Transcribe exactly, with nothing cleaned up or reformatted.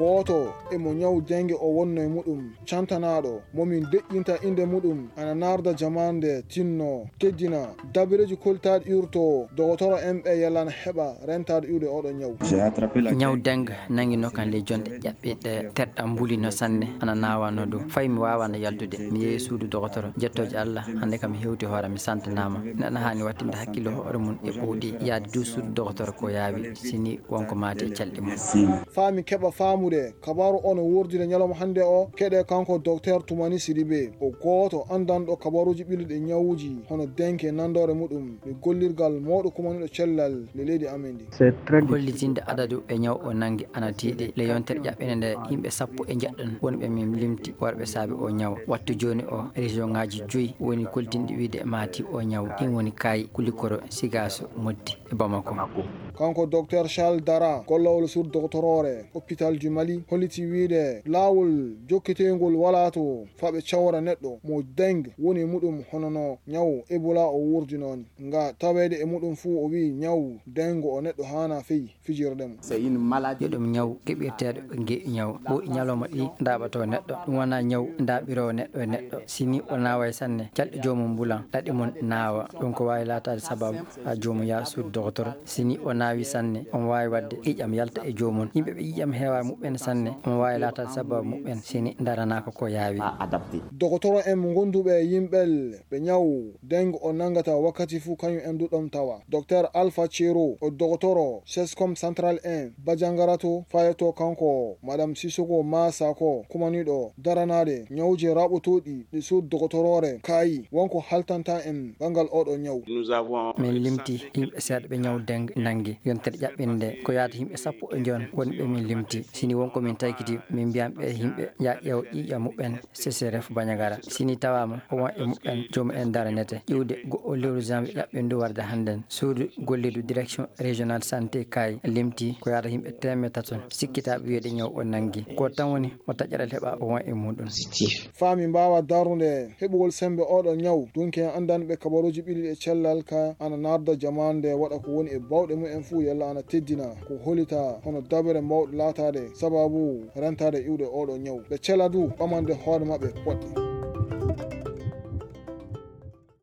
goto e mo nyaw dengue o wonno e muɗum cantanaɗo momin deƴƴinta inde muɗum ana narda jamande tinno teddina dabireji koltaɗe iwrto dogotoro en ɓe yalana heɓa rentade iwde oɗo nyaw. Nyaw dengue nangino kan le jonde ƴaɓɓiɗe terɗam mbulino sanne ana nawano dow fayi mi wawano yaldude mi yeehi suudu dogotoro jettoje Allah hande kam hewti hoore mi santanama neɗɗo hani wattinde hakkille hoore mum e ɓowɗi yaade du suudu dogotoro ko yaawi sini wonko maati e calɗi mum. Fami keɓa famude kabaru ono wurdire ñalawma hande o keɗe kanko docteur Toumani Sidibé o goto andanɗo kabaruji ɓilɗe ñawuji hono dengue nandore muɗum e gollirgal mawɗo kumaniɗo cellal le leydi amen ndi. Hollitinde adadu e ñaw o nangi ana tiiɗi le yontere ƴaɓɓene nde yimɓe sappo e jeɗɗon wonɓe min limti worɓe saabi o ñaw wattu joni o région ngaji joyyi woni koltinɗi wiide mati o ñaw ɗin woni Kayi Kulikoro Sigaso Moddi e Bamako. Kanko docteur Charles Dara gollowol sur doctorore hôpital du Mali holliti wiide lawol jokkitengol wala to faɓe cawra neɗɗo mo dengue woni muɗum honono ñaw Ebola o wurdinoni nga tawede e muɗum fuu o wi ñaw dengue o neɗɗo hana feyi fijirde mo ɗum ñaw keɓirteɗo gue ñaw ɓo ñalawma ɗi daɓato neɗɗo ɗum wona ñaw daɓirowo neɗɗo e neɗɗo sini o nawa sanne calɗi jomum bulan ɗaɗi mum nawa ɗum ko wawi latade sababu ha jomum ya suudu docteur sini o nawi sanne on wawi wadde ƴiƴam yalta e jomum yimɓe ɓe ƴiƴam heewa muɓɓen sanne on wawi latade sababu muɓɓen sini daranaka ko yaawi. docteur en mo gonduɓe yimɓel ɓe ñaw dengue o nangata wakkati fuu kañum en duɗɗon tawa docteur Alpha Thiero o docteur Sescom central un Badiangarato fayato kanko madame Sissoko Masako kumaniɗo daranade ñawji raɓotoɗi ɗi suudu doctorore Kayi wonko haltanta en bangal oɗo ñaw. min limti yimɓe seeɗa ɓe ñaw dengue nangi yontere ƴaɓɓinde ko yaata yimɓe sappo e jon wonɓe min limti sini wonko min taykiti min mbiyanɓe yimɓe ya ƴeew ƴiƴam muɓɓen C C R F Bandiagara sini tawama o won e muɓɓen jomum en daranete ƴiwde go'o lewru janvier ƴaɓɓindu warde hannden suudu gollidu direction régional santé Kayi limti ko yaata yimɓe temedde tato sikkitaɓe wiide ñaw o nangi ko tan woni o taƴƴaɗal heeɓa o won e muɗum. Fami mbawa darude heɓugol sembe oɗo ñaw dunki en andanɓe kabaruji ɓiɗi e cellal ka ana narda jamande waɗa ko woni e bawɗe mumen fuu yalla ana teddina ko holita hono dabere mawɗo latade sababu rentade iwde oɗo ñaw ɓe cella du ɓamande hoore mabɓe woɗɗe.